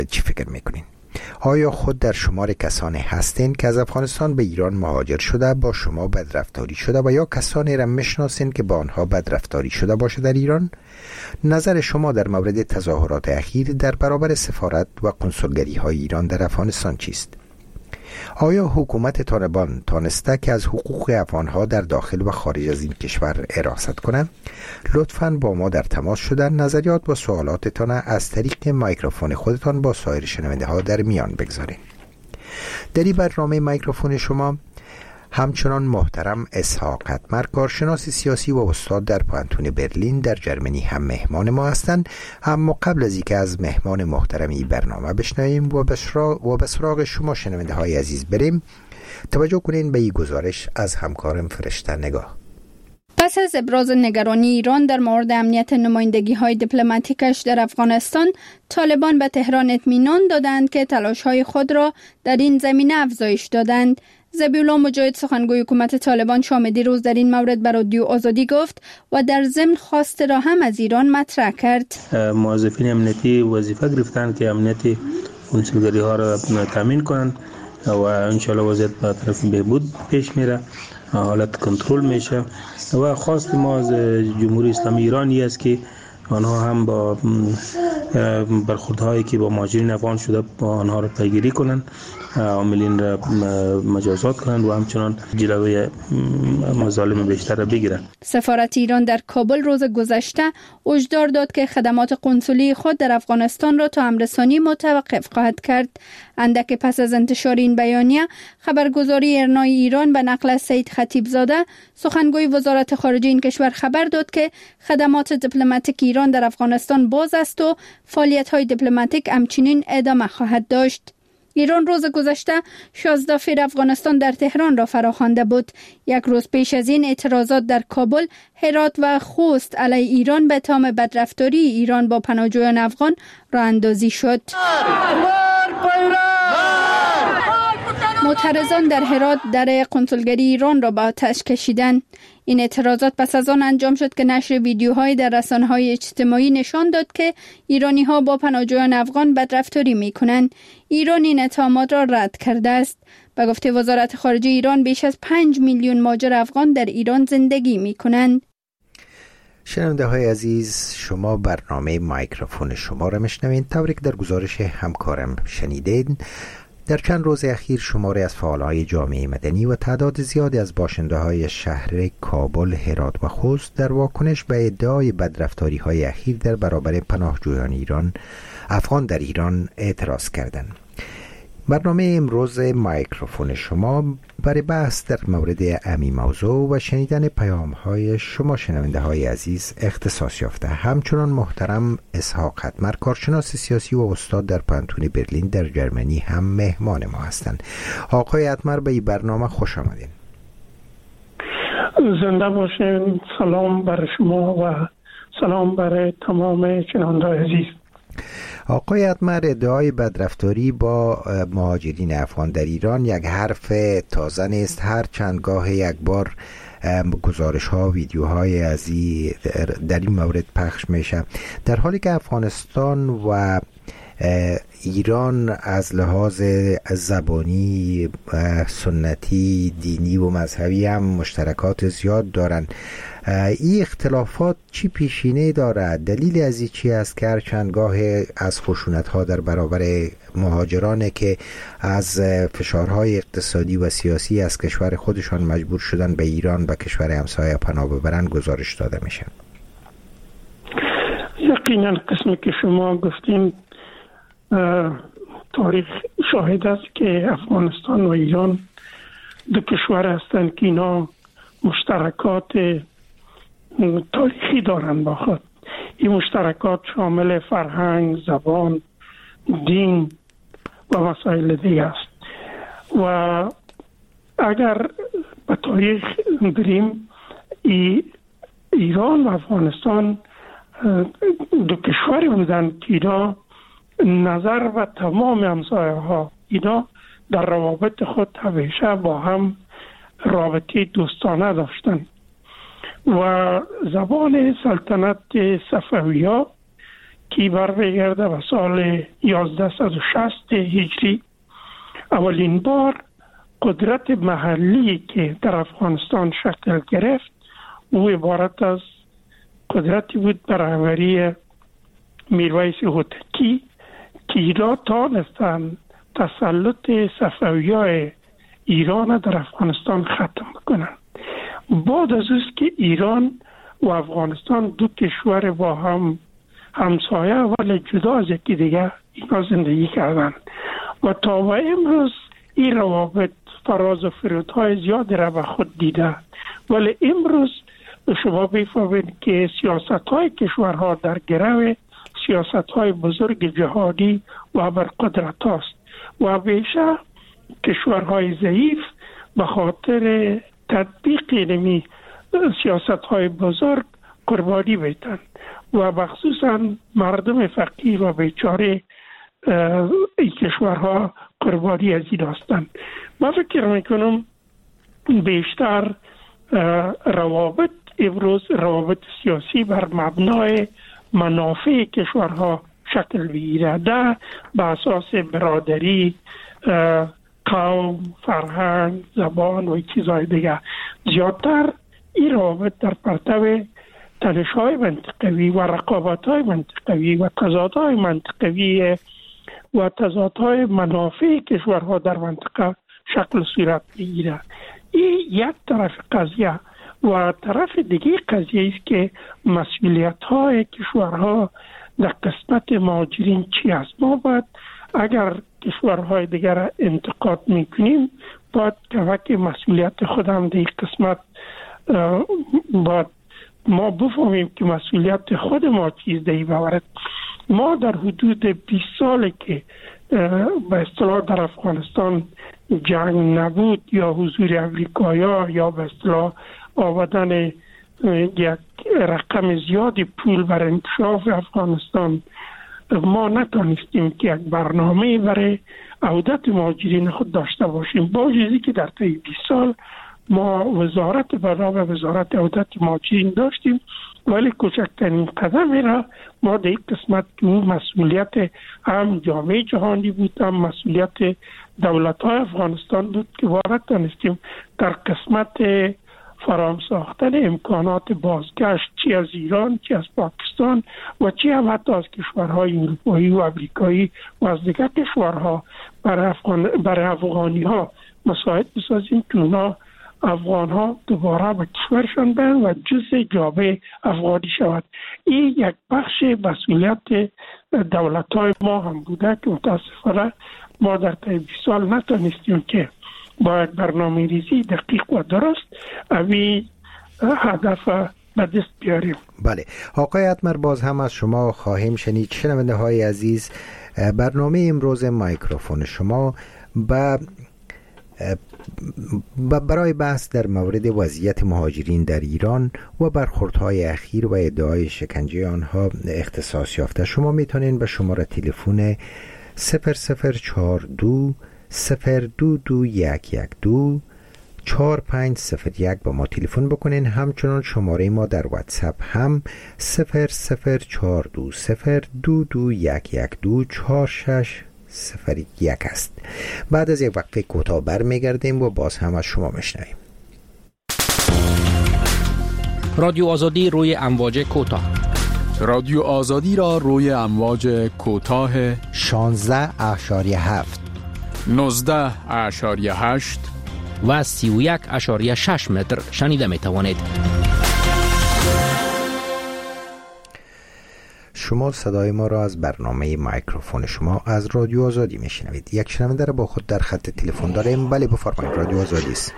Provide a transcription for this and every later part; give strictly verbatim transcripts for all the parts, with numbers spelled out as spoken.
چی فکر میکنین؟ آیا خود در شمار کسانی هستین که از افغانستان به ایران مهاجر شده با شما بدرفتاری شده و یا کسانی را میشناسین که با آنها بدرفتاری شده باشه در ایران؟ نظر شما در مورد تظاهرات اخیر در برابر سفارت و قنسولگری های ایران در افغانستان چیست؟ آیا حکومت طالبان تانسته که از حقوق افغانها در داخل و خارج از این کشور حراست کنند؟ لطفاً با ما در تماس شدن نظریات و سوالاتتان از طریق میکروفون خودتان با سایر شنونده ها در میان بگذارین. در این برنامه میکروفون شما همچنان محترم اسحاق اتمر، کارشناس سیاسی و استاد در پانتون برلین در جرمنی هم مهمان ما هستند. اما قبل از اینکه از مهمان محترمی برنامه بشنویم و و به سراغ شما شنونده های عزیز بریم، توجه کنین به این گزارش از همکارم فرشته نگاه. پس از ابراز نگرانی ایران در مورد امنیت نمایندگی های دیپلماتیکش در افغانستان، طالبان به تهران اطمینان دادند که تلاش های خود را در این زمینه افزایش دادند. ذبیح‌الله مجاهد سخنگوی حکومت طالبان شام دیروز در این مورد به رادیو آزادی گفت و در ضمن خواست را هم از ایران مطرح کرد. موظفین امنیتی وظیفه گرفتند که امنیت کنسولگری ها را تامین کنند و انشالله وضعیت به طرف بهبود پیش میره، حالت کنترل میشه و خواست ما از جمهوری اسلامی ایرانی است که آنها هم با برخوردهایی که با مهاجرین افغان شده با آنها را پیگیری کنند، عاملین را مجازات کنند و همچنان جلوی مظالم بیشتر را بگیرند. سفارت ایران در کابل روز گذشته هشدار داد که خدمات قنسولی خود در افغانستان را تا امرسانی متوقف خواهد کرد. اندک پس از انتشار این بیانیه، خبرگزاری ارنای ایران به نقل از سید خطیبزاده سخنگوی وزارت خارجه این کشور خبر داد که خدمات دیپلماتیک ایران در افغانستان باز است و فعالیت‌های دیپلماتیک همچنین ادامه خواهد داشت. ایران روز گذشته شانزده سفیر افغانستان در تهران را فراخوانده بود. یک روز پیش از این اعتراضات در کابل، هرات و خوست علیه ایران به اتهام بدرفتاری ایران با پناهجویان افغان راه اندازی شد. معترضان در هرات در قنسولگری ایران را به آتش کشیدند. این اعتراضات پس از آن انجام شد که نشر ویدیوهای در رسانه‌های اجتماعی نشان داد که ایرانی‌ها با پناهجویان افغان بدرفتاری می‌کنند. ایران این اتهامات را رد کرده است. به گفته وزارت خارجه ایران، بیش از پنج میلیون مهاجر افغان در ایران زندگی می‌کنند. شنونده های عزیز، شما برنامه میکروفون شما را میشنوید. طوری که در گزارش همکارم شنیدید، در چند روز اخیر شماری از فعالای جامعه مدنی و تعداد زیادی از باشنده های شهر کابل، هرات و خوست در واکنش به ادعای بدرفتاری های اخیر در برابر پناهجویان ایران افغان در ایران اعتراض کردند. برنامه امروز میکروفون شما برای بحث در مورد همین موضوع و شنیدن پیام های شما شنونده های عزیز اختصاص یافته. همچنان محترم اسحاق اتمر، کارشناس سیاسی و استاد در پانتون برلین در جرمنی هم مهمان ما هستند. آقای اتمر، به این برنامه خوش آمدین. زنده باشین. سلام برای شما و سلام برای تمام شنونده عزیز. آقای اتمر، ادعای بدرفتاری با مهاجرین افغان در ایران یک حرف تازه نیست. هر چندگاه یک بار گزارش ها، ویدیوهای از این در این مورد پخش میشه، در حالی که افغانستان و ایران از لحاظ زبانی، سنتی، دینی و مذهبی هم مشترکات زیاد دارند. این اختلافات چی پیشینه داره؟ دلیل از این چی است که هر چندگاه از خشونت ها در برابر مهاجرانه که از فشارهای اقتصادی و سیاسی از کشور خودشان مجبور شدن به ایران و کشور همسایه پناه ببرن گزارش داده میشه؟ یقینا قسمی که شما گفتین تاریخ شاهد است که افغانستان و ایران دو کشور هستند که اینا مشترکات تاریخی دارند با خود. این مشترکات شامل فرهنگ، زبان، دین و مسائل دیگه است و اگر به تاریخ بریم، ای ایران و افغانستان دو کشوری بودند که اینا نظر و تمام همسایه ها اینا در روابط خود همیشه با هم رابطه دوستانه داشتند و زبان سلطنت صفوی‌ها که برمیگرده به سال یازده و شصت هجری. اولین بار قدرت محلی که در افغانستان شکل گرفت او عبارت از قدرتی بود به رهبری میرویس هوتکی که اینا تانستن تسلط صفویای ایران در افغانستان ختم کنند. بعد از اوست که ایران و افغانستان دو کشور با هم همسایه ولی جدا از یکی دیگه اینا زندگی کردند و تا و امروز این روابط فراز و فرودهای زیادی را به خود دیده. ولی امروز شما بفهمید که سیاست های کشورها در گرو سیاست های بزرگ جهادی و برقدرت هاست و بیشه کشورهای ضعیف به خاطر تطبیق نمی سیاست های بزرگ قربانی بیتن و بخصوصا مردم فقیر و بیچاره این کشورها قربانی از این هستند. من فکر میکنم بیشتر روابط امروز روابط سیاسی بر مبنای منافع کشورها شکل بگیره، نه به اساس برادری، قوم، فرهنگ، زبان و چیزهای دیگه. زیادتر این روابط در پرتو تنش‌های منطقوی و رقابت‌های منطقوی و تضادهای منطقوی و تضادهای منافع کشورها در منطقه شکل صورت میگیره. این یک طرف قضیه و طرف دیگه قضیه است که مسئولیت‌های کشورها در قسمت مهاجرین چی است. ما باید اگر کشورهای دیگر را انتقاد میکنیم باید که مسئولیت خودم در این قسمت باید ما بفهمیم که مسئولیت خود ما چیز دیگه بورد. ما در حدود بیست ساله که به اصطلاح در افغانستان جنگ نبود یا حضور امریکایا یا به اصطلاح آوردن یک رقم زیادی پول بر انکشاف افغانستان، ما نتونستیم که یک برنامه برای عودت مهاجرین خود داشته باشیم. با وجودی که در طی بیست سال ما وزارت برنامه وزارت عودت مهاجرین داشتیم، ولی کوچکترین قدمی را ما در این قسمت که اون مسئولیت هم جامعه جهانی بود هم مسئولیت دولت های افغانستان بود که وارد دانستیم در قسمت فرام ساختن امکانات بازگشت چی از ایران چی از پاکستان و چی هم حتی از کشورهای اروپایی و امریکایی و از دیگر کشورها برای افغان برای افغانی ها مساعد بسازیم که اونا افغان ها دوباره به کشورشان برن و جزء جامعه افغانی شود. این یک بخش مسئولیت دولت های ما هم بوده که متاسفانه ما در طی بیست سال نتونستیم که با برنامه ریزی دقیق و درست اوی هدف به دست بیاریم. بله آقای اتمر، باز هم از شما خواهیم شنید. شنونده های عزیز، برنامه امروز مایکروفون شما با برای بحث در مورد وضعیت مهاجرین در ایران و برخوردهای اخیر و ادعای شکنجه آنها اختصاص یافته. شما میتونین به شماره تلفن صفر صفر چهار دو صفر دو دو یک یک دو چهار پنج صفر یک با ما تلفن بکنین. همچنان شماره ما در واتساپ هم صفر صفر چهار دو صفر دو دو یک یک دو چهار شش صفر یک است. بعد از یک وقت کوتاه برمیگردیم و باز هم از شما میشنویم. رادیو آزادی روی امواج کوتاه، رادیو آزادی را روی امواج کوتاه شانزده اشاریه هفت، نوزده اشاریه هشت و سی و یک اشاریه شش متر شنیده می توانید. شما صدای ما را از برنامه مایکروفون شما از رادیو آزادی میشنوید. یک شنونده را با خود در خط تلفن داریم. بله بفرمایید، رادیو آزادی است.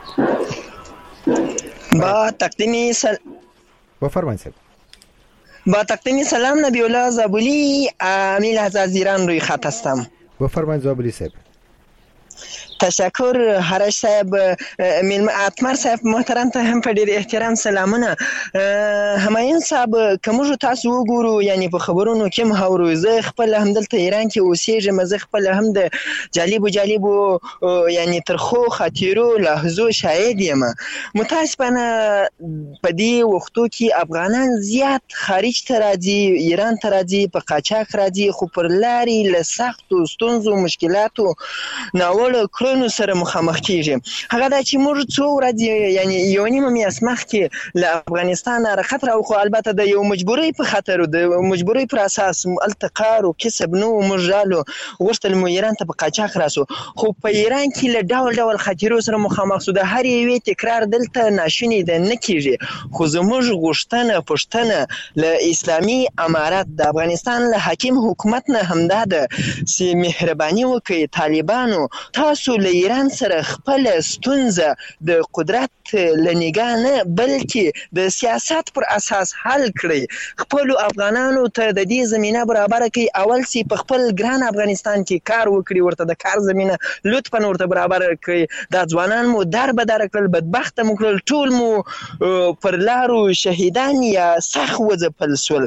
با تقدیم سل... بفرمایید صاحب. با تقدیم سلام نبی الله زابلی، امیل از ایران روی خط هستم. بفرمایید زابلی صاحب. تشکر هرش صاحب. میلم اتمر صاحب محترم ته هم په ډیر احترام سلامونه. همایون صاحب کوم تاسو وګورو یعنی په خبرونو کې مهاورو زه خپل هم دلته ایران کې اوسېږم، زه خپل هم د جالب جالب یعنی ترخو خاطرو لحظو شاهد یم. متاسفانه په دې وختو کې افغانان زیات خارج ته راځي، ایران ته راځي، په قاچاق راځي، خو پر لارې له سختو ستونزو مشکلاتو ناوړه کړنو سره مخامخ کیږي. هغه دا چې موږ څو ورځې یعنی یو نیمه میاشت مخکې له افغانستان حرکت راوخو، البته د یو مجبورۍ په خاطر د مجبورۍ پر اساس هلته کار او کسب نه و، موږ رالو غوښتل مو ایران ته په قاچاق راسو، خو په ایران کې له ډول ډول خاطرو سره مخامخ سو. د هر یوې تکرار دلته ناشونی ده نه کیږي، خو زموږ غوښتنه پوښتنه له اسلامي امارت د افغانستان له حاکم حکومت نه همدا ده چې مهرباني وکړئ طالبانو تاسو له ایران سره خپل ستونزه د قدرت له نگاه نه بلکې د سیاست پر اساس حل کړئ. خپل افغانانو ته د دې زمينه برابر کړئ. اول سی په خپل ګران افغانستان کې کار وکړي، ورته د کار زمينه لطفا ورته برابر کړئ. دا ځوانان مو در به در کړل، بدبخت مو کړل، ټول مو پر لارو شهیدان یا سخت وځپل سول.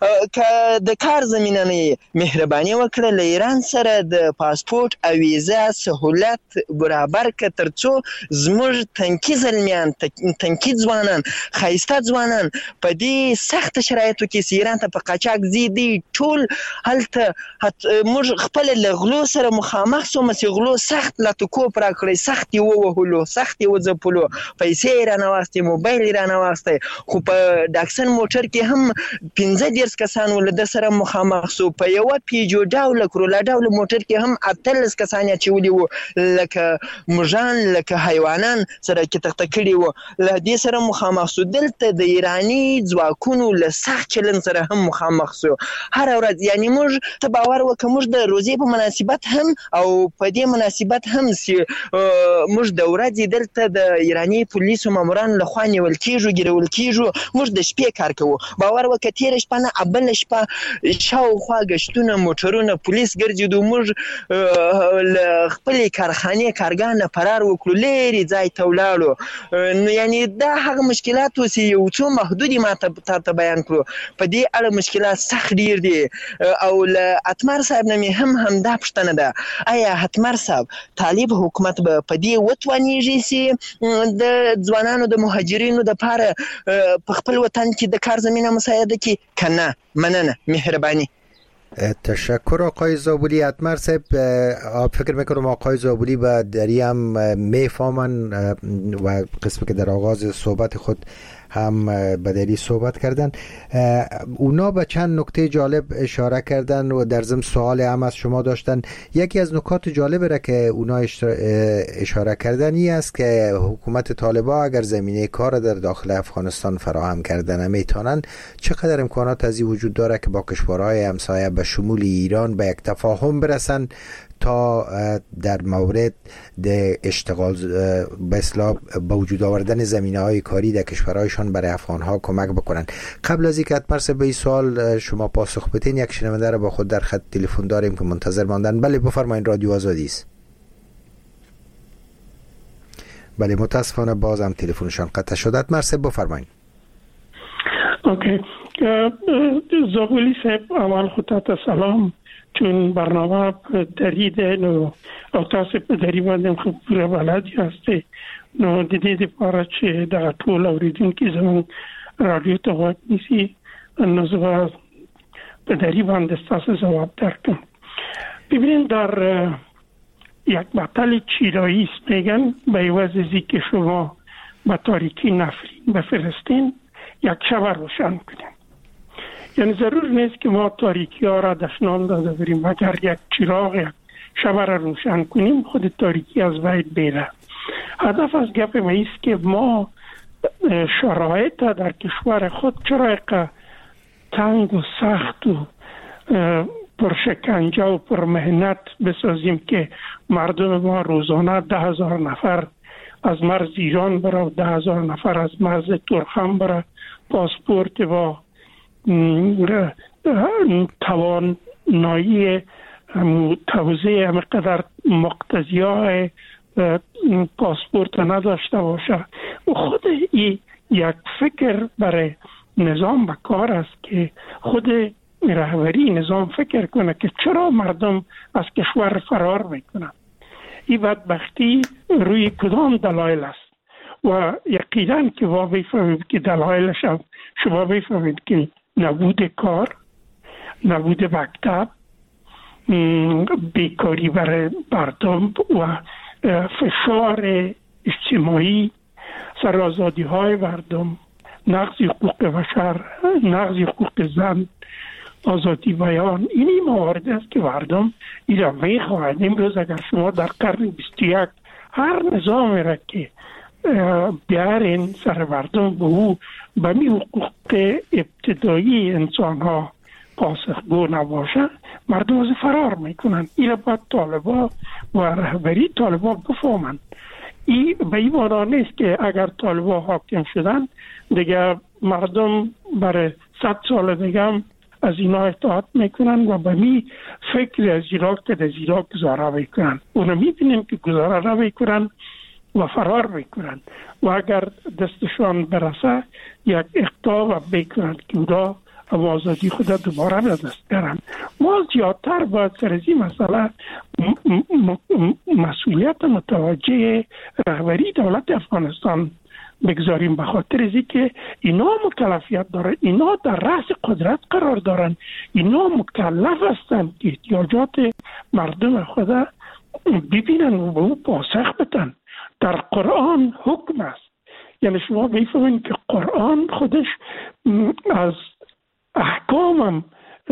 که د کار زمينه نه مهرباني وکړه له ایران سره د پاسپورت او ویزا سهولت برابر ک ترڅو زموږ تنکي زلمیان تنکي ځوانان خایسته ځوانان په دې سخت شرایطو کې ایران ته په قاچاق زیدي ټول هلته موږ خپل لغلو سره مخامخ سو. مې غلو سخت لاتکو پر کړی، سخت یو وهلو، سخت یو ځپلو، پیسې را نواستي، موبایل را نواسته، خو په ډاکسن موټر کې هم پنځه دیرش کسان ولده سره مخامخ سو. په یو پیجو ډاول کرولا ډاول موټر کې هم اتلس کسان چې ولي وو لکه مجان لکه حیوانان سره کې تخته کړي وو. له دې سره مخامخ سو. دلته د ایرانی ځواکونو له سخت چلن سره هم مخامخ سو. هر ورځ یعنی موږ ته باور وکړه موږ د روزي په مناسبت هم او په دې مناسبت هم سي موږ د ورځې دلته د ایرانی پولیسو ماموران له خوا نیول کیږو، ګیرول کیږو. موږ د شپې کار کوو. باور وکړه تیر شپه نه ابل شپه شاوخوا گشتونه موټرونه پولیس ګرځیدو. موږ خپل کارخانه کارګان فرار وکړو، لري ځای ته ولاړو. نو یعنی دا هغه مشکلات چې یو څو محدودي ماته تاسو بیان کړو. په دې اړه مشکلات سخت ډیر دي. او له اتمر صاحب نه هم هم دا پښتنه ده، آیا اتمر صاحب طالب حکومت به په دې وتوانیږي چې د ځوانانو د مهاجرینو د لپاره په خپل وطن کې د کار زمينه مساعده کی کنه؟ مننه، مهربانی. تشکر آقای زابولی. اتمر صاحب فکر میکنم آقای زابولی با دری هم میفهمن و قسمی که در آغاز صحبت خود هم بدری صحبت کردن. اونا به چند نکته جالب اشاره کردن و در ضمن سوال هم از شما داشتن. یکی از نکات جالب را که اونا اشاره کردن این است که حکومت طالبان اگر زمینه کار در داخل افغانستان فراهم کردن میتونن، چقدر امکانات از این وجود داره که با کشورهای همسایه به شمول ایران به یک تفاهم برسن تا در مورد د اشتغال به اصطلاح به وجود آوردن زمینه‌های کاری در کشورهایشان برای افغان‌ها کمک بکنن. قبل از اینکه اتمر صاحب به این سوال شما پاسخ بدین، یک شنونده را با خود در خط تلفن داریم که منتظر ماندن. بله بفرمایید، رادیو آزادی است. بله متاسفانه بازم تلفنشان قطع شد. اتمر صاحب بفرمایید. اوکی. زغولی صاحب اول خودت سلام. چون برنامه دری ده نو او تاسو په دری باندې خو پوره بلد یاستئ، نو د دې لپاره چې دا ټول اوریدونکو زموږ رادیو ته وایي نیسي، نو زه په دری باندې تاسو جواب درکم. ببینید در یک مقاله چیرایی است میگن به واسطه که شما با تاریکی نفرین بفرستین یک شب روشن کنین. یعنی ضرور نیست که ما تاریکی ها را دفنان داده بریم، اگر یک چراغ یک شب را روشن کنیم خود تاریکی از بین بره. هدف از گپ ما است که ما شرایط در کشور خود چرا تنگ و سخت و پرشکنجه و پرمهنت بسازیم که مردم ما روزانه ده هزار نفر از مرز ایران بره و ده هزار نفر از مرز ترکمن بره، پاسپورت با توانایی توزیع همقدر مقتضیای پاسپورت نداشته باشه. خود این یک فکر برای نظام به کار است که خود رهبری نظام فکر کنه که چرا مردم از کشور فرار میکنن. این بدبختی روی کدام دلایل است و یقینا که ما بفهمید که دلایلش هم شما بفهمید که نبود کار، نبود مکتب، بیکاری برای مردم و فشار اجتماعی سر آزادی های مردم، نقض حقوق بشر، نقض حقوق زن، آزادی بیان، اینی موارد است که مردم اینا میخواهند. امروز اگر شما در قرن بیست و یک هر نظامی را که بیارین سر مردم به او به می حقوق ابتدایی انسان ها پاسخگو نباشه، مردم از فرار میکنن. این باید طالبا و رهبری طالبا بفهمند. این به این معنا نیست که اگر طالبا حاکم شدن دیگه مردم برای صد سال دیگه از اینا اطاعت میکنن و به می فکر از ایران که از ایران گذاره میکنن. اونا میبینیم که گذاره نمیکنن و فرار میکنن و اگر دستشان برسه یک اقدام میکنن که اونا آزادی خود دوباره به دست بیارن. ما زیادتر باید سر از این مسئله مسئولیت متوجه رهبری دولت افغانستان بگذاریم، به خاطر از اینکه اینا مکلفیت دارن، اینا در رأس قدرت قرار دارن، اینا مکلف هستند که احتیاجات مردم خود ببینن و به اون پاسخ بدن. در قرآن حکم است، یعنی شما بفهمین که قرآن خودش از احکام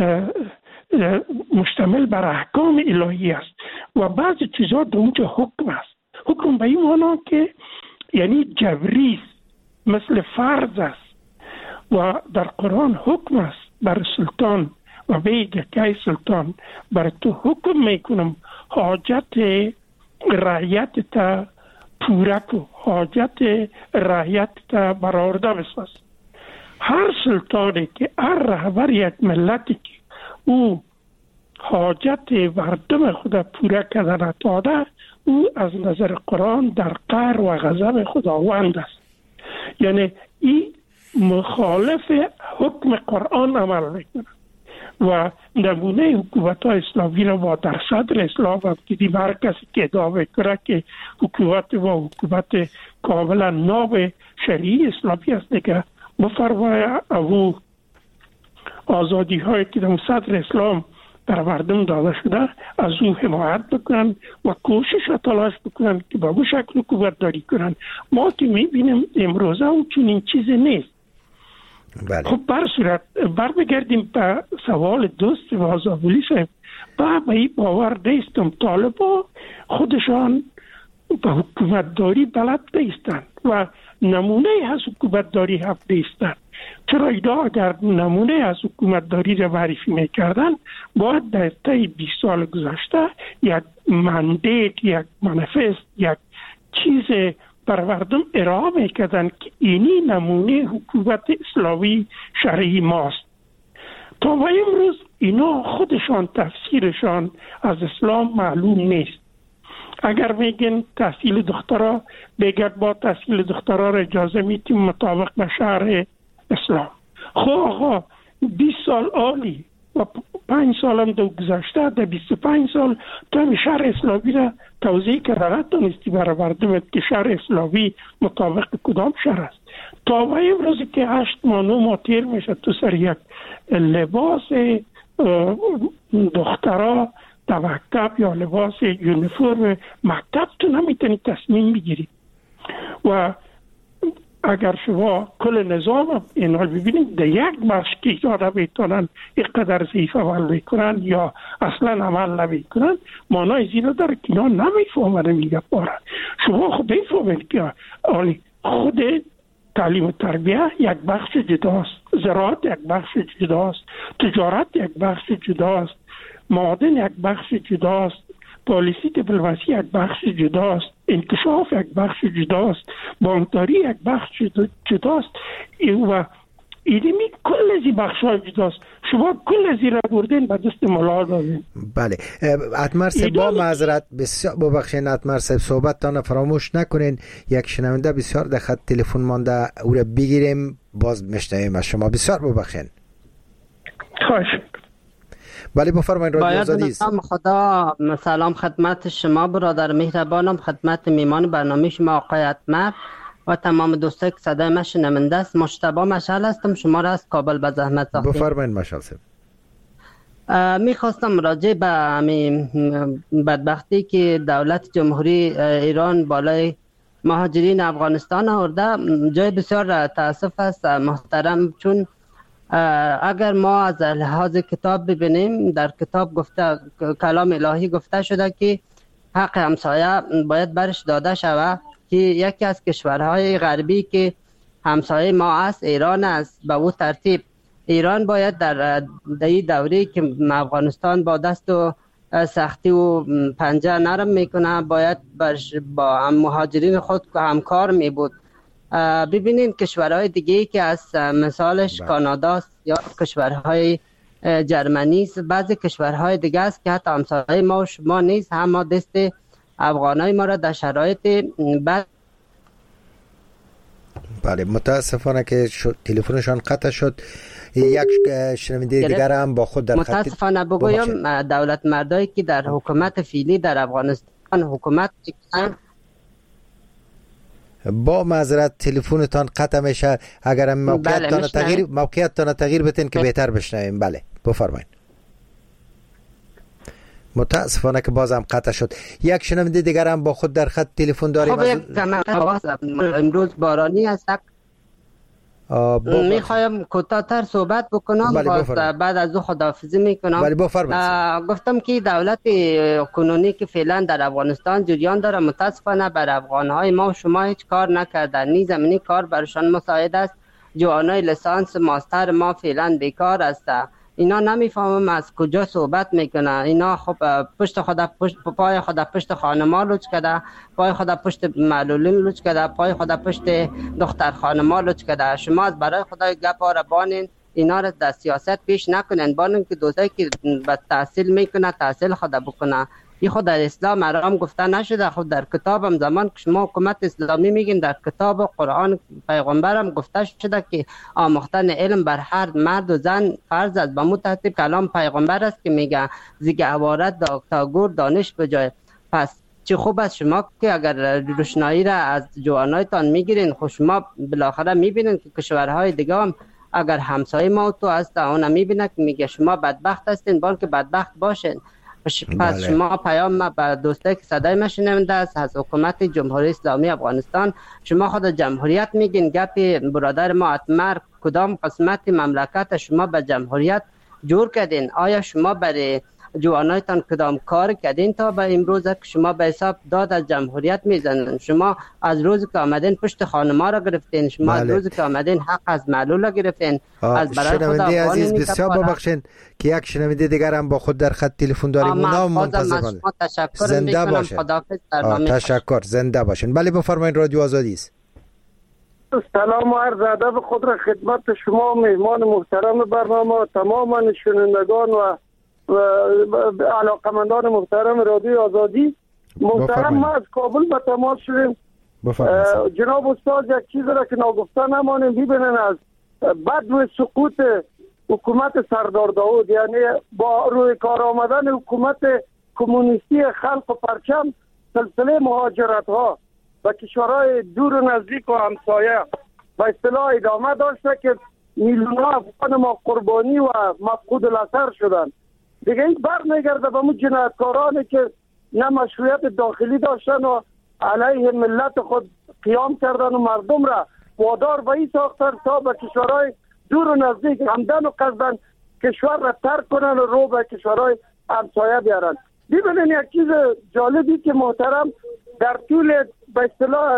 مشتمل بر احکام الهی است و بعضی چیزا در اونجا حکم است. حکم به این معنا که یعنی جبری مثل فرض است و در قرآن حکم است بر سلطان و بیگه که سلطان بر تو حکم میکنم حاجت رعیت تا پورک و حاجت رعیت تا برآورده بساز. هر سلطانی که هر رهبر یک ملتی که او حاجت مردم خود پوره کردن داده، او از نظر قرآن در قهر و غضب خداوند است. یعنی این مخالف حکم قرآن عمل میکنه و نمونه حکومت ها اسلامی را با در صدر اسلام هم که دی هر کسی که ادعا میکنه که حکومت و حکومت کاملا ناب شریعی اسلامی است دیگه بفرمایه او آزادی هایی که در صدر اسلام در مردم داده شده از او حمایت بکنن و کوشش و تلاش بکنن که با او شکل حکومت داری کنن. ما که میبینیم امروزه اون چنین چیزی نیست. بله. خب بر صورت برمیگردیم به سوال دوست وازابولی صاحب. با به این باور نیستم طالبا خودشان به حکومت داری بلد نیستند و نمونه از حکومت داری هم نیستند. چرا اینا اگر نمونه از حکومت داری را معرفی میکردن باید در طی بیست سال گذشته یک مندیت، یک منفست، یک چیز بر مردم ارائه میکردن که اینی نمونه حکومت اسلامی شرعی ماست. تا و امروز اینا خودشان تفسیرشان از اسلام معلوم نیست. اگر میگن تحصیل دخترا بگرد با تحصیل دخترا را اجازه میتیم مطابق به شرع اسلام. خب آقا بیست سال عالی و پنج سال هم دو گذشته، در بیست و پنج سال تو هم شرع اسلامی را توضیح کرده دانستی برای مردمت که شرع اسلامی مطابق کدام شرع است. تا و امروزی که هشت ماه نو ماه تیر میشه تو سر یک لباس دخترا در مکتب یا لباس یونیفرم مکتب تو نمیتونی تصمیم بگیری و اگر شما کل نظام این حال ببینید در یک بخش که اینا نمیتونن اینقدر ضعیف عمل میکنن یا اصلا عمل نمیکنن معنای زیرا داره که اینا نمیفهمن میگه بارن. شما خود بفهمید که خود تعلیم و تربیه یک بخش جداست، زراعت یک بخش جداست، تجارت یک بخش جداست، معادن یک بخش جداست، پالیسی دیپلماسی یک بخش جداست، انکشاف یک بخش جداست، بانکداری یک بخش جداست و ایدمی کل ازی بخشای جداست. شما کل ازی را بردین به دست ملا دادین. بله اتمر صاحب با معذرت بسیار ببخشید اتمر صاحب صحبتتان فراموش نکنین. یک شنونده بسیار در خط تلفن مانده او را بگیریم باز میشنویم از شما. بسیار ببخشید. خواهش. بله بفرمایید رادیو آزادی است. خدا سلام خدمت شما برادر مهربانم، خدمت میمان برنامه شما آقای اتمر و تمام دوستای که صدای من شنونده است. مجتبی مشعل هستم، شما را از کابل به زحمت ساختیم. بفرمایید مشعل صاحب. میخواستم راجع به همین بدبختی که دولت جمهوری ایران بالای مهاجرین افغانستان آورده جای بسیار تاسف است محترم، چون اگر ما از لحاظ کتاب ببینیم در کتاب گفته کلام الهی گفته شده که حق همسایه باید برش داده شود که یکی از کشورهای غربی که همسایه ما است ایران است. به او ترتیب ایران باید در این دوره که افغانستان با دست و سختی و پنجه نرم میکنه باید با مهاجرین خود همکار می بود. ببینید کشورهای دیگه که از مثالش کانادا یا کشورهای جرمنی است، بعضی کشورهای دیگه است که حتی همسایه ما و شما نیست، هم دست افغانای ما را در شرایط بد. بله متاسفانه که تلفنشان قطع شد. یک شنونده دیگر هم با خود در خط متاسفانه بگویم دولت مردایی که در حکومت فعلی در افغانستان حکومت میکنن. با معذرت تلفنتان قطع میشه، اگر موقعیتتان بله تغییر موقعیتتان تغییر بدین که بهتر بشنویم. بله بفرمایید. متاسفانه که بازم قطع شد. یک شنونده دیگر هم با خود در خط تلفن داریم. خب امروز بارانی است. میخوایم کوتاه‌تر صحبت بکنم. بله باز بعد از او خداحافظی میکنم. بله بفرمایید. گفتم که دولت کنونی که فعلا در افغانستان جریان داره متاسفانه بر افغانهای ما و شما هیچ کار نکردن، نی زمینی کار برشان مساعد است. جوانای لیسانس ماستر ما فعلا بیکار است. اینا نمیفهمم از کجا صحبت میکنه. اینا خب پشت خود پشت پای خود پشت خانما لوچ کرده، پای خود پشت معلولین لوچ کرده، پای خود پشت دختر خانما لوچ کرده. شما از برای خدای گپ را بانین، اینا را در سیاست پیش نکنین. بانین که دوستایی که به تحصیل میکنه تحصیل خود بکنه. این خود در اسلام حرام گفته نشده. خود در کتابم زمان که شما حکومت اسلامی میگین در کتاب و قرآن پیغمبرم گفته شده که آموختن علم بر هر مرد و زن فرض است. به مو ترتیب کلام پیغمبر است که میگه زیگ عبارت تا گور دانش بجای. پس چه خوب است شما که اگر روشنایی را از جوانایتان میگیرین، خود شما بالاخره میبینین که کشورهای دیگه هم اگر همسایه ما تو هست اون میبینه که میگه شما بدبخت هستین، بلکه بدبخت باشین. پس بله. شما پیام ما به دوستایی که صدای ما شنونده است از حکومت جمهوری اسلامی افغانستان، شما خود جمهوریت میگین، گپ برادر ما اتمر کدام قسمت مملکت شما به جمهوریت جور کردین؟ آیا شما برای جوانایتان کدام کار کردین تا به امروز که شما به حساب داد از جمهوریت میزنن؟ شما از روز که آمدین پشت خانما را گرفتین، شما بله. از روز که آمدین حق از معلول را گرفتین. از برای شنونده عزیز بسیار ببخشید که یک شنونده دیگر هم با خود در خط تلفن داریم، اونا منتظر زنده باشین. تشکر، زنده باشین. بله بفرمایید رادیو آزادی است. سلام و عرض ادب خود را خدمت شما مهمان محترم برنامه، تمام شنوندگان و و علاقمندان محترم رادیو آزادی. محترم ما از کابل به تماس شدیم. جناب استاد یک چیز را که ناگفته نمانیم، ببینن از بدو سقوط حکومت سردار داود، یعنی با روی کار آمدن حکومت کمونیستی خلق و پرچم، سلسله مهاجرت ها و کشورهای دور و نزدیک و همسایه به اصطلاح ادامه داشته که میلیون ها افغان ما قربانی و مفقود الاثر شدن. دیگه این بر نگرده به مو جنایتکارانی که نه مشروعیت داخلی داشتن و علیه ملت خود قیام کردن و مردم را وادار به این ساختن تا به کشورهای دور و نزدیک همدن و قصدن کشور را ترک کنن و رو به کشورهای همسایه بیارن. ببینین یک چیز جالبی که محترم در طول به اصطلاح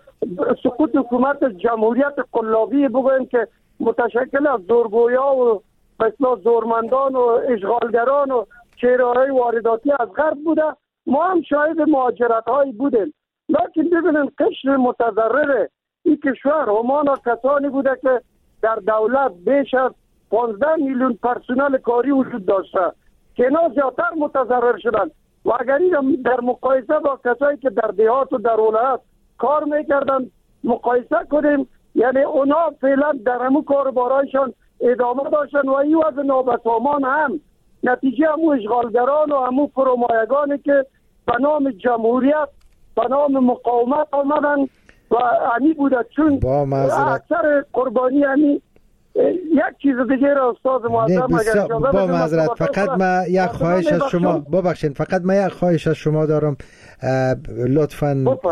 سقوط حکومت جمهوریت قلابی بگویم که متشکل از زورگویا و به اصطلاح زورمندان و اشغالگران و چهره‌های وارداتی از غرب بوده، ما هم شاهد مهاجرت‌هایی بودیم. لکن ببینید قشر متضرر این کشور همان کسانی بوده که در دولت بیش از پانزده میلیون پرسنل کاری وجود داشته که اینا زیادتر متضرر شدن و اگر این در مقایسه با کسایی که در دیهات و در ولایت کار میکردن مقایسه کنیم، یعنی اونا فعلا در همون کاربارایشان ادامه داشتن و این وضع نابسامان هم نتیجه همون اشغالگران و همون فرومایگانی که به نام جمهوریت به نام مقاومت آمدن و همی بوده، چون اکثر قربانی همی یک چیز دیگه را استاد معظم اگر با معذرت فقط من یک خواهش از شما ببخشید فقط من یک خواهش از شما دارم، لطفاً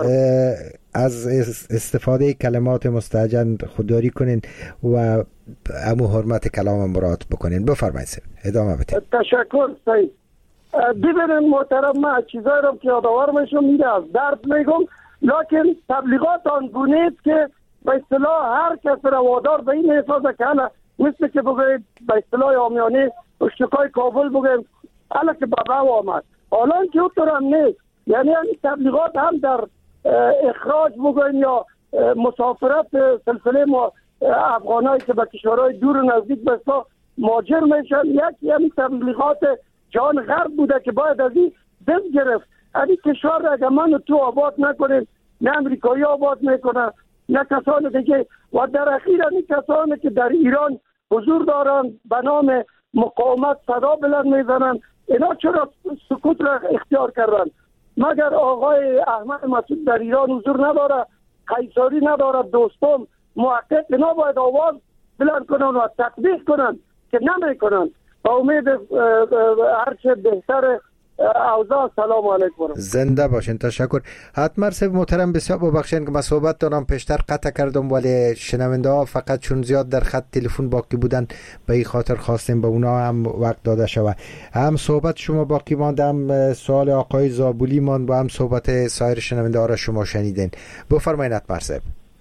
از استفاده کلمات مستعجل خودداری کنین و امو حرمت کلام مراد بکنین. بفرمایید ادامه بدید. تشکر سید. ببینید محترم، من چیزایی رو که یادآور میشم میره از درد میگم، لکن تبلیغات آن گونه است که به اصطلاح هر کس را وادار به این احساس کنه، مثل که بگوید به اصطلاح عامیانه اشتکای کابل بگویم حالا که بابا آمد، حالا که اونطور هم نیست. یعنی این تبلیغات هم در اخراج بگویم یا مسافرت سلسله ما افغانایی که به کشورهای دور و نزدیک به اصطلاح مهاجر میشن، یکی همین تبلیغات جهان غرب بوده که باید از این دست گرفت. این کشور را اگر من تو آباد نکنیم، نه امریکایی آباد میکنه نه کسان دیگه، و در اخیر این کسانی که در ایران حضور دارن به نام مقاومت صدا بلند میزنن، اینا چرا سکوت را اختیار کردن؟ مگر آقای احمد مسعود در ایران حضور نداره، قیصری نداره، دوستم محقق، اینا باید آواز بلند کنن و تطبیق کنن که نمیکنن. با امید هرچه بهتر اوضاع. سلام علیکم. زنده باشین. تشکر. حتما سب محترم بسیار ببخشین که من صحبت دارم پیشتر قطع کردم، ولی شنونده ها فقط چون زیاد در خط تلفن باقی بودن به این خاطر خواستیم به اونا هم وقت داده شود. هم صحبت شما باقی ماند، هم سوال آقای زابولی ماند و هم صحبت سایر شنونده ها را شما شنیدین. بفرمایید حتما سب.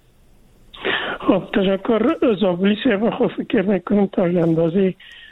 خب تشکر. زابولی صاحب خب فکر میکنم تا اندازه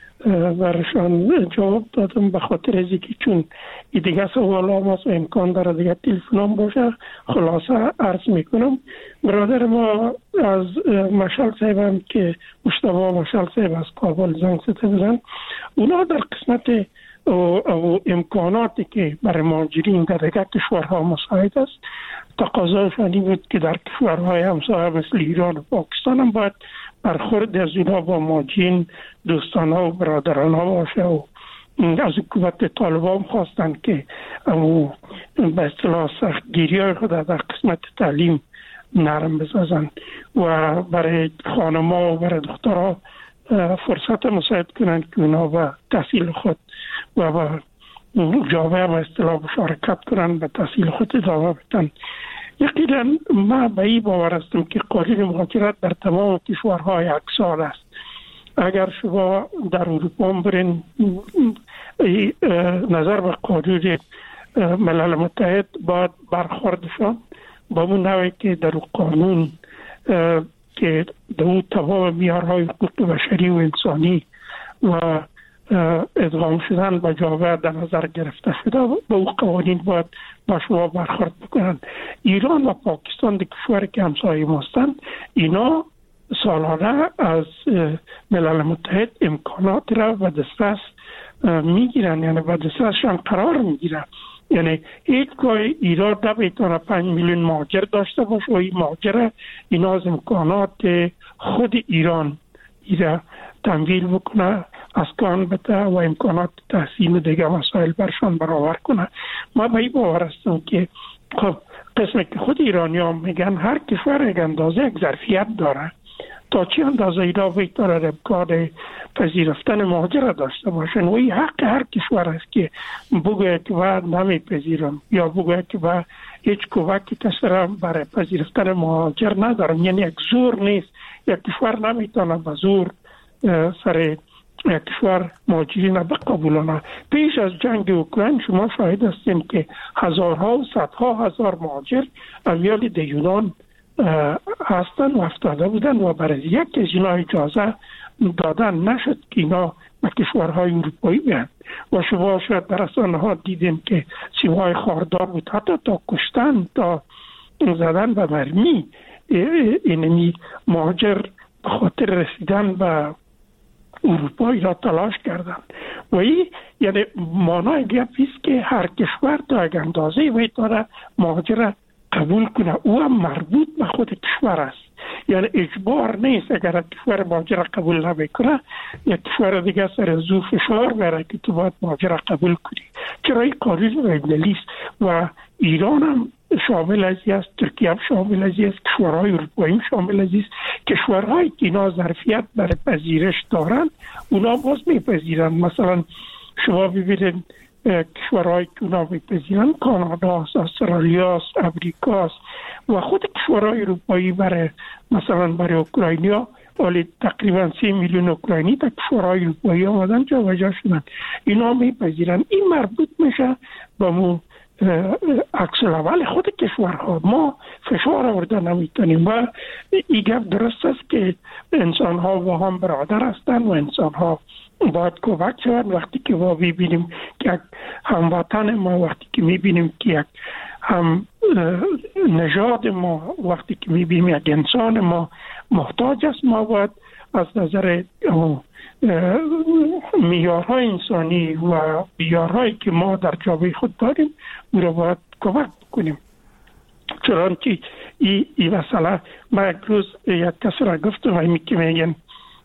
برشان جواب دادم، به خاطر از اینکه چون این دیگه سوال هم هست و امکان داره دیگه تلفن هم باشه. خلاصه عرض میکنم برادر ما از مشال صاحب هم که مشتبه مشال صاحب از کابل زنگ زده بودن، اونا در قسمت او امکاناتی که برای مهاجرین در دیگه کشورها مساعد است، تقاضایشان این بود که در کشورهای همسایه مثل ایران و پاکستان هم باید برخورد از اینها با مهاجرین دوستانه و برادرانه باشه و از حکومت طالبان خواستن که به اصطلاح سختگیری های خود در قسمت تعلیم نرم بسازن و برای خانما و برای دخترها فرصت مساعد کنن که اونا به تحصیل خود و به جامعه به اصطلاح مشارکت کنن، به تحصیل خود ادامه بدن. یقینا من به این باور هستم که قانون مهاجرت در تمام کشورها یکسان است. اگر شما در اروپا برین نظر به قانون ملل متحد باید برخوردشان با اون نوعی که در قانون که در اون تمام معیارهای حقوق بشری و انسانی و ادغام شدن به جامعه در نظر گرفته شده، با اون قوانین باید با شما برخورد بکنن. ایران و پاکستان در کشور که همسایه ما هستند، اینا سالانه از ملل متحد امکانات را به دسترس میگیرن، یعنی به دسترسشان قرار میگیرن. یعنی هیچ گاه ایران نمیتونه پنج میلیون مهاجر داشته باشه و این مهاجر اینا از امکانات خود ایران ایران تمویل بکنه، اسکان بده و امکانات تحصیل دیگه مسائل برشان برابر کنه. ما به این باور هستم که خب قسمی که خود ایرانی ها میگن هر کشور یک اندازه یک ظرفیت داره، تا چه اندازه اینا بیتاره امکان پذیرفتن مهاجر داشته باشن و این حق هر کشور است که بگوید که بعد نمیپذیرم یا بگوید که بعد هیچ کمکی کسر برای پذیرفتن مهاجر ندارم. یعنی یک زور نیست، یک کشور نمیتونه به زور سر یک کشور مهاجرین بقبولانه. پیش از جنگ اوکراین شما شاهد هستین که هزارها و صدها هزار مهاجر امیال در یونان هستن و افتاده بودن و برای یک از اینا اجازه دادن نشد که اینا به کشورهای اروپایی بیان. و شما شاید در رسانه ها دیدین که سیمای خاردار بود، حتی تا کشتن تا زدن به مرمی اینمی مهاجر به خاطر رسیدن به اروپا را تلاش کردند و این یعنی مانای گپی است که هر کشور تا یک اندازه وی داره مهاجر قبول کنه، او هم مربوط به خود کشور است، یعنی اجبار نیست. اگر کشور مهاجر قبول نمیکنه یک کشور دیگه سر زو فشار بره که تو باید مهاجر قبول کنی. چرا این قانون بین‌المللی است و ایران هم شامل از است، ترکیه هم شامل از است، کشورهای اروپایی هم شامل از است. کشورهایی که اینا ظرفیت برای پذیرش دارن اونا باز میپذیرن. مثلا شما ببینید کشورهایی که اونا میپذیرن کانادا، استرالیا، امریکا و خود کشورهای اروپایی برای مثلا برای اوکراینیا ولی تقریبا سی میلیون اوکراینی تا کشورهای اروپایی آمدن جابجا شدن، اینا میپذیرن. این مربوط میشه به مو عکس العمل خود کشورها. ما فشار آورده نمیتونیم و این گپ درست است که انسان ها با هم برادر هستند و انسان ها باید کمک شود. وقتی که ما ببینیم که یک هموطن ما، وقتی که میبینیم که یک هم نژاد ما، وقتی که میبینیم یک انسان ما محتاج است، ما باید از نظر معیارهای انسانی و معیارهایی که ما در جامعه خود داریم او را باید کمک کنیم. چنانچه این ای مسئله من یک روز یک کس را گفتم و که میگن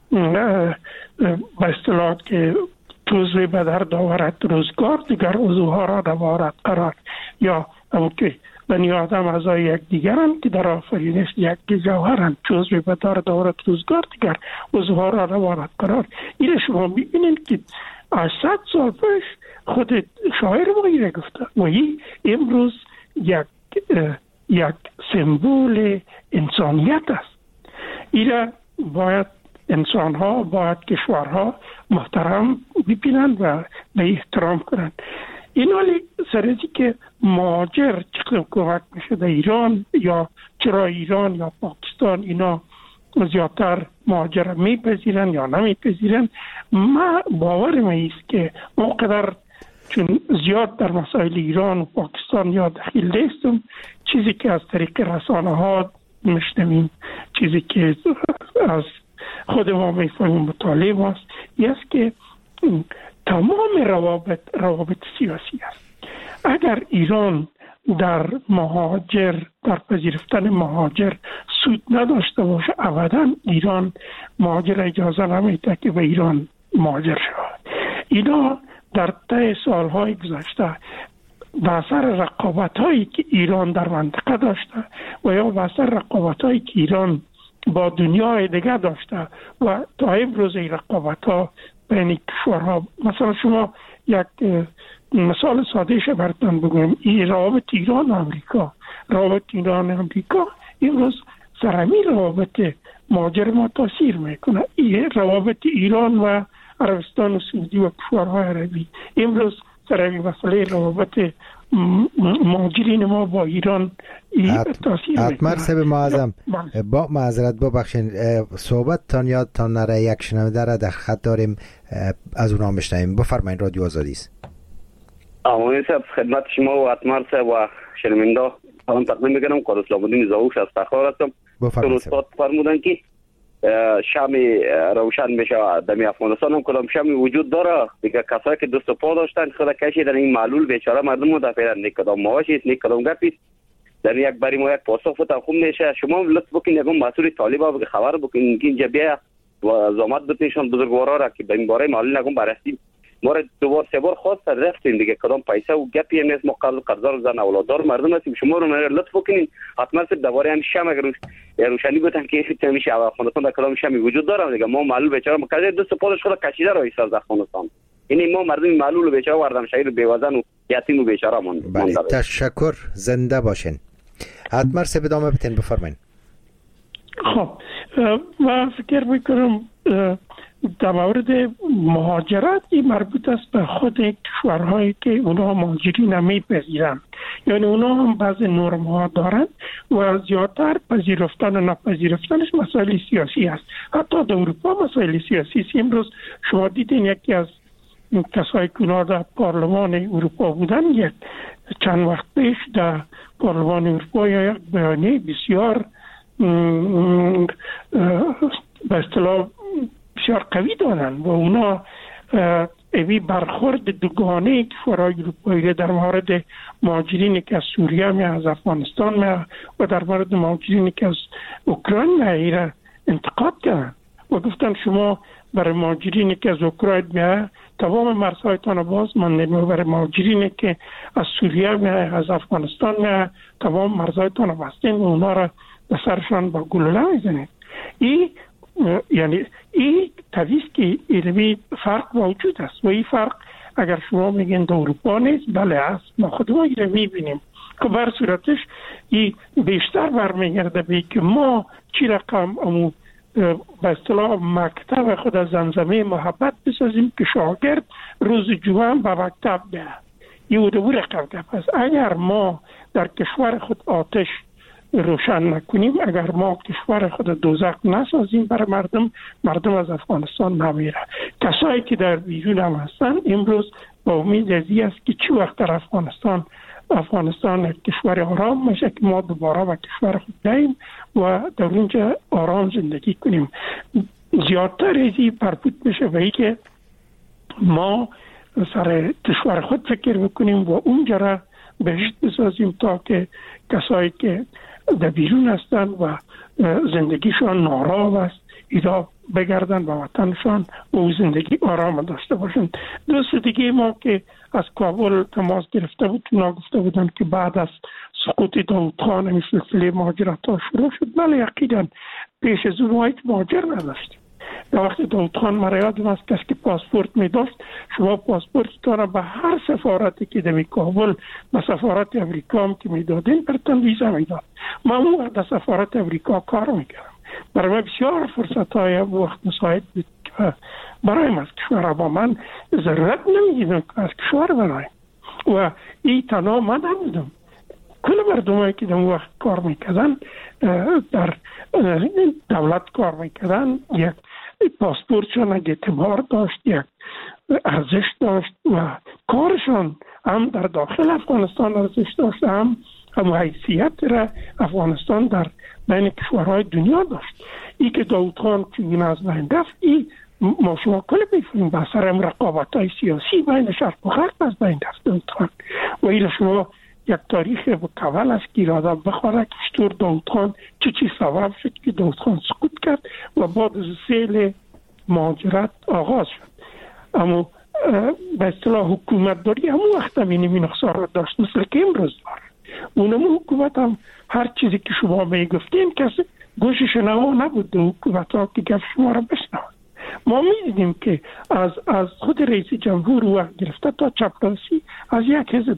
به اصطلاح که روزی به در داورد روزگار دیگر عضوها را دوارد قرار، یا همون که بنی آدم اعضای یک دیگرند که در آفرینش یک جوهرند، جزوی به در داورد روزگار دیگر عضوها را دوارد قرار. این شما میبینید که هشتصد سال پیش خود شاعر ما این گفته و این امروز یک یک سمبول انسانیت است. این باید انسان ها، باید کشورها محترم ببینند و به احترام کنند. این حالی سرزی که مهاجر چقدر کمک میشه در ایران، یا چرا ایران یا پاکستان اینا زیادتر مهاجر میپذیرن یا نمیپذیرن، ما باور میست که اونقدر چون زیاد در مسائل ایران و پاکستان یا دخیل نیستم، چیزی که از طریق رسانه ها میشنویم، چیزی که از خود ما میفهمیم مطالعه ماست، این است که تمام روابط روابط سیاسی است. اگر ایران در مهاجر در پذیرفتن مهاجر سود نداشته باشه، ابدا ایران مهاجر اجازه نمیده که به ایران مهاجر شود. اینا در طی سالهای گذشته به اثر رقابت‌هایی که ایران در منطقه داشته و یا به اثر رقابت‌هایی که ایران با دنیای دیگه داشته و تا امروز این رقابت‌ها بین کشورها، مثلا شما یک مثال ساده شه براتون بگم، این روابط ایران و امریکا، روابط ایران و امریکا امروز سرمی روابط مهاجر ما تاثیر میکنه. این روابط ایران و عربستان و سعودی و کشورهای عربی امروز سرمی مسئله روابط مهاجرین ما با ایران تاثیر میکنه. حتما سب معظم با معذرت ببخشید صحبت تان یادتان نره، یک شنونده را در خط داریم، از اونا میشنویم. بفرمایید، رادیو آزادی است. آمین صاحب، خدمت شما و اتمر صاحب و شرمنده سلام تقدیم میکنم. قادر اسلام الدین زاوش از تخار هستم. بفرمایید. استاد فرمودن که شام روشن میشه در افغانستان هم کدام شامی وجود داره دیگه. کسایی که دست و پا داشتن خود کشیدن این معلول بیچاره مردم رو دفعه نه کدام معاشی نه کدام گپی در یک باری ما یک پاسخ فتا خوب میشه. شما لطف بکنید یکم مسئول طالبا بگه خبر بکنید اینجا بیا و زحمت بتیشون بزرگوارا را که به این باره معلول نگم بررسی ما را دوبار سه بار خواست رفتیم دیگه. کدام پیسه و گپی نیست، ما قبل قرضدار زن اولاددار مردم هستیم. شما رو لطف بکنید حتما سر دوباره هم شام اگر روشنی بتن که میشه افغانستان در کدام شامی وجود داره دیگه. ما معلول بیچاره مکرد دست پادش خود کشیده رو ایستاد افغانستان. یعنی ما مردم معلول بیچاره وردم شهر بیوزن و یتیم و بیچاره مونده. بله تشکر، زنده باشین. حتما سه ادامه بتین، بفرمایید. خب و فکر میکنم در مورد مهاجرت این مربوط است به خود کشورهایی که اونا مهاجرین نمیپذیرن، یعنی اونا هم بعض نرم ها دارن و زیادتر پذیرفتن و نپذیرفتنش مسائل سیاسی است. حتی در اروپا مسائل سیاسی است. امروز شما دیدین یکی از کسایی که اونا در پارلمان اروپا بودن یک چند وقت پیش در پارلمان اروپا یک بیانیه بسیار به اصطلاح بسیار قوی دارن و اونا اوی برخورد دوگانه کشورهای اروپایی در مورد مهاجرینی که از سوریه می از افغانستان می و در مورد مهاجرینی که از اوکراین می را انتقاد کردن و گفتن شما برای مهاجرینی که از اوکراین می تمام مرزهایتان باز ماندین و برای مهاجرینی که از سوریه می از افغانستان می تمام مرزهایتان بستین و اونا را به سرشان با گلوله میزنید. این یعنی این تویست که اینمی فرق موجود است و این فرق اگر شما میگین در اروپا نیست، بله است، ما خود ما اینو میبینیم که بر صورتش این بیشتر برمیگرده به که ما چی رقم امو به اصطلاح مکتب خود از زمزمه محبت بسازیم که شاگرد روز جمعه به مکتب بیه. این دو رقم گپ است. اگر ما در کشور خود آتش روشن نکنیم، اگر ما کشور خود دوزخ نسازیم برای مردم، مردم از افغانستان نمیره. کسایی که در بیرون هم هستن امروز با امید ازی است که چی وقت در افغانستان افغانستان کشور آرام میشه که ما دوباره به کشور خود بریم و در اونجا آرام زندگی کنیم. زیادتر ازی پرپوت میشه به ای که ما سر کشور خود فکر بکنیم و اونجا را بهشت بسازیم تا که کسایی که در بیرون هستن و زندگیشان نارام است ایدا بگردن به وطنشان و زندگی آرام داشته باشند. دوست دیگه ما که از کابل تماس گرفته بود اونا گفته بودن که بعد از سقوط داود خان این سلسله مهاجرت ها شروع شد. بله یقینا پیش از اون هیچ مهاجر نداشتیم. در وقت داود خان مرا یادم است کسی که پاسپورت می داشت شما پاسپورتتان به هر سفارتی که در کابل به سفارت امریکا هم که می دادین برتون ویزا می داد. من اون در سفارت امریکا کار می کردم. برای من بسیار فرصت های وقت مساعد بود که برایم از کشور با من ضرورت نمیدیدم که از کشور برایم و این تنها من نمیدم. کل مردم که در وقت کار میکردن در دولت کار میکردن یک پاسپورتشان یک اعتبار داشت، یک ارزش داشت و کارشان هم در داخل افغانستان ارزش داشت، هم هم حیثیت را افغانستان در بین کشورهای دنیا داشت. ای که داود خان چون از بین رفت، ای ما شما کل بیفریم به سر رقابت های سیاسی بین شرق و غرب از بین رفت داود خان و ایلا شما یک تاریخ مکول است که ایراده بخوره که چطور داود خان چه چی سبب شد که داود خان سقوط کرد و بعد از سیل مهاجرت آغاز شد. اما به اصطلاح حکومت داری همون وقت هم این نقصار را داشت مثل که امروز داره. اونم حکومت هم هر چیزی که شما میگفتین کسی گوش شنوا نبود در حکومت ها که گفت شما را بشنوند. ما میدیدیم که از از خود رئیس جمهور وقت گرفته تا چپراسی از یک حزب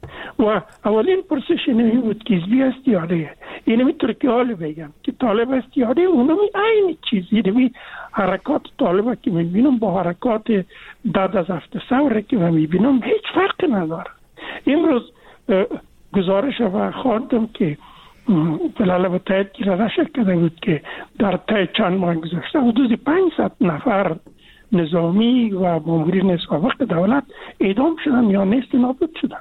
و اولین پرسش اینمی بود که حزبی است یا نه. اینمی ترکی حال بگم که طالب است یا نه. اونمی این چیز اینمی حرکات طالب که میبینم با حرکات بعد از هفته ثوره که میبینم هیچ فرق نداره. امروز گزارش و خواندم که بلاله به تایید که رشد کرده بود که در طی چند ماه گذشته حدود پانصد نفر نظامی و مامورین سابق دولت اعدام شدن یا نیست نابود شدن.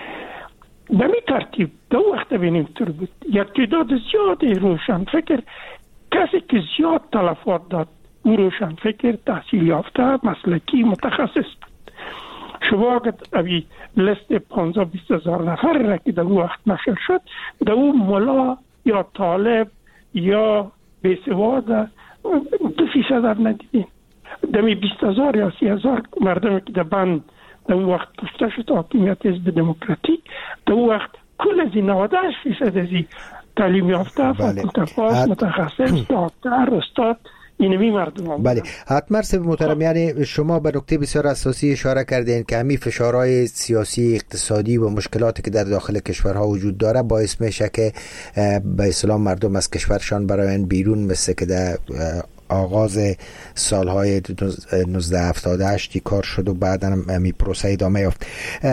به می ترتیب دو وقت بینیم تر بود یک تعداد زیادی روشن فکر کسی که زیاد تلفات داد او روشن فکر تحصیل یافته مسلکی متخصص بود. شما اگر اوی لیست پانزده بیست هزار نفر را که در او وقت نشر شد در او ملا یا طالب یا بیسواد دو فیصد در ندیدین. دمی بیست هزار یا سی هزار مردم که در بند در اون وقت کشته شد حاکمیت حزب دموکراتیک در اون وقت کل از این نود و هشت فیصد از این تعلیم یافته فاکولته متخصص دکتر استاد اینمی مردم. بله حتما سب محترم، یعنی شما به نکته بسیار اساسی اشاره کردین که همین فشارهای سیاسی اقتصادی و مشکلاتی که در داخل کشورها وجود داره باعث میشه که به اصطلاح مردم از کشورشان برای بیرون مثل که در آغاز سالهای نوزده هفتاد و هشت کار شد و بعدا همی پروسه ادامه یافت.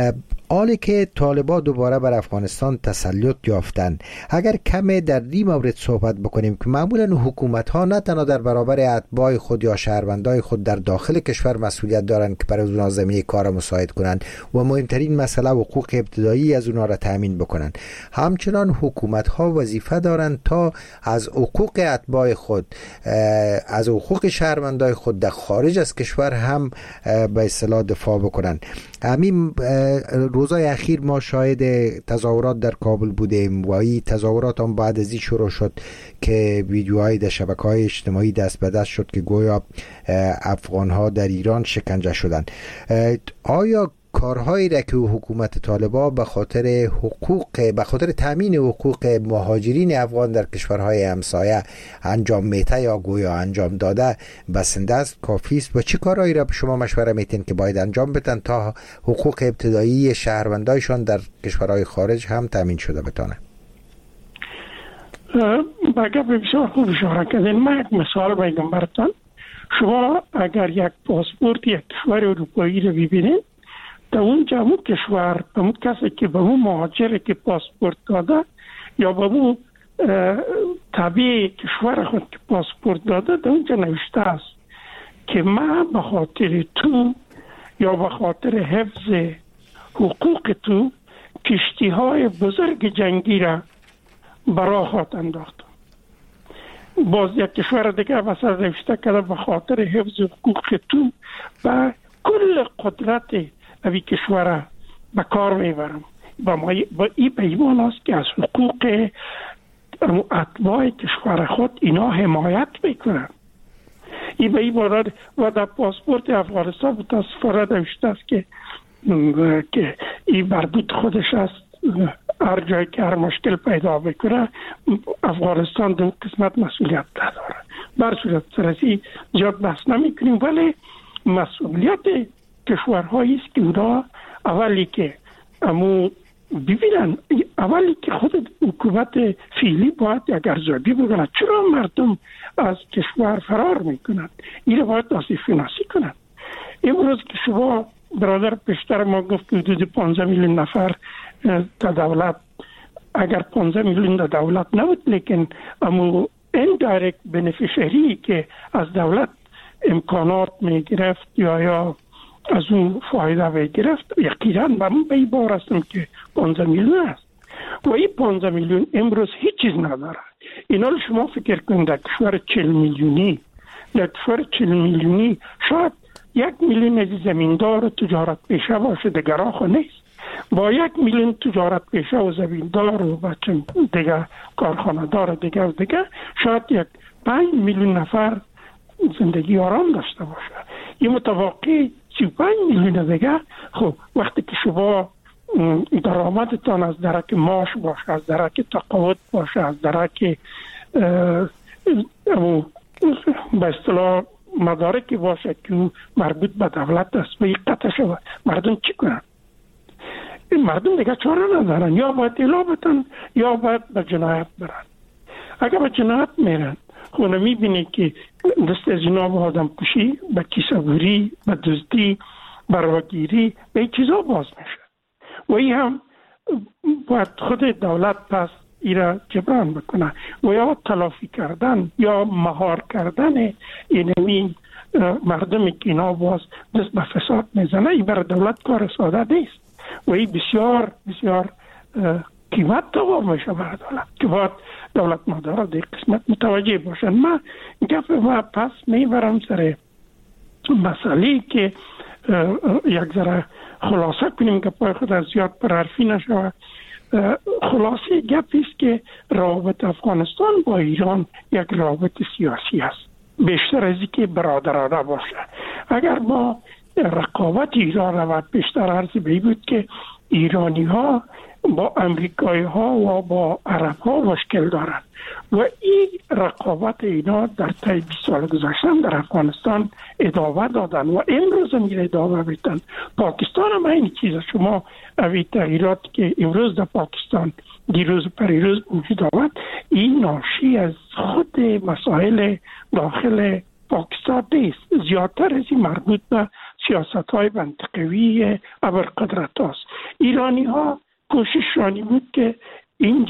حالی که طالبان دوباره بر افغانستان تسلط یافتن، اگر کمی در این مورد صحبت بکنیم که معمولا حکومت ها نه تنها در برابر اتباع خود یا شهروندای خود در داخل کشور مسئولیت دارند که برای اونها زمینه کار مساعد کنند و مهمترین مسئله حقوق ابتدایی از اونها را تامین بکنند، همچنان حکومت ها وظیفه دارند تا از حقوق اتباع خود، از حقوق شهروندای خود در خارج از کشور هم به اصطلاح دفاع بکنند. همین روزهای اخیر ما شاهد تظاهرات در کابل بودیم و این تظاهرات هم بعد از این شروع شد که ویدیوهای در شبکه‌های اجتماعی دست به دست شد که گویا افغان‌ها در ایران شکنجه شدند. آیا کارهایی را که حکومت طالبان به خاطر حقوق به خاطر تامین حقوق مهاجرین افغان در کشورهای همسایه انجام میته یا گویا انجام داده بسنده است کافی است و چه کارهایی را به شما مشوره میتین که باید انجام بدن تا حقوق ابتدایی شهروندایشان در کشورهای خارج هم تامین شده بتانه؟ بگه بسیار خوب اشاره کردین. من یک مثال بگم براتون. شما اگر یک پاسپورت یک کشور اروپایی رو ببینید، در اونجا اون کشور، اون کسی که به اون مهاجر که پاسپورت داده یا به اون طبیعی کشور خود که پاسپورت داده، در اونجا نوشته است که من به خاطر تو یا به خاطر حفظ حقوق تو کشتی های بزرگ جنگی را برای خود انداختم. باز یک کشور دیگه بس از نوشته کرده به خاطر حفظ حقوق تو و کل قدرت اوی کشور به کار میبرم. با این پیمان است که از حقوق اتباع کشور خود اینا حمایت میکنن. این به این بارد و در پاسپورت افغانستان متاسفانه نوشته است که که این مربوط خودش است، هر جایی که هر مشکل پیدا بکنه افغانستان در قسمت مسئولیت نداره. بر صورت سرسی زیاد بحث نمی کنیم، ولی مسئولیت کشورهایی است که اونا اولی که امو ببینن، اولی که خود حکومت فعلی باید یک ارزیابی بکنند چرا مردم از کشور فرار میکنند. این رو باید آسیب شناسی کنند. امروز که شما برادر پیشتر ما گفت که حدود پانزده میلیون نفر در دولت، اگر پانزده میلیون در دولت نبود لیکن امو اندایرکت بنفیشری که از دولت امکانات میگرفت یا یا از اون فایده میگرفت، یقینا من به این بار هستم که پانزده میلیون است و این پانزده میلیون امروز هیچ چیز نداره. اینا رو شما فکر کنید در کشور چهل میلیونی، در کشور چهل میلیونی شاید یک میلیون از زمیندار و تجارت پیشه باشه، دیگر آخو نیست. با یک میلیون تجارت پیشه و زمیندار و بچه دیگر کارخانه دار دیگر و دیگر شاید یک پنج میلیون نفر زندگی آرام داشته باشه. این متوقع سی و پنج میلیون دیگر. خب وقتی که شما درآمدتان از درک معاش باشه، از درک تقاعد باشه، از درک به اصطلاح مدارکی باشه که مربوط به دولت است و یک قطع شود، مردم چی کنن؟ این مردم دیگه چاره ندارن، یا باید اعلام بدن یا باید به جنایت برن. اگر به جنایت میرن خونه میبینی که دست از اینا به آدم کشی، به کیسه‌گوری، به دزدی، به راهگیری، به این چیزا باز میشه و این هم باید خود دولت پس ایرا جبران بکنه و یا تلافی کردن یا مهار کردن اینمی مردمی که اینا باز دست به فساد میزنه. این برای دولت کار ساده نیست و این بسیار بسیار قیمت دوام میشه برای دولت که باید دولت مدارا در قسمت متوجه باشن. من گفت و پس میبرم سر مسئله که یک ذره خلاصه کنیم که پای خود از زیاد پرحرفی نشود. خلاصه گپی است که روابط افغانستان با ایران یک روابط سیاسی است، بیشتر از اینکه برادرانه باشه. اگر با رقابت ایران و بیشتر عرض به بود که ایرانی ها با امریکایی ها و با عرب ها مشکل دارند و این رقابت اینا در طی بیست سال گذشته در افغانستان ادامه دادن و امروز هم ادامه میدن. پاکستان هم این چیز، شما اوی تغییرات که امروز در پاکستان دیروز پریروز وجود آمد این ناشی از خود مسائل داخل پاکستان نیست، زیادتر از این مربوط به سیاست های منطقوی ابرقدرت هاست. ایرانی ها کوشششانی بود که این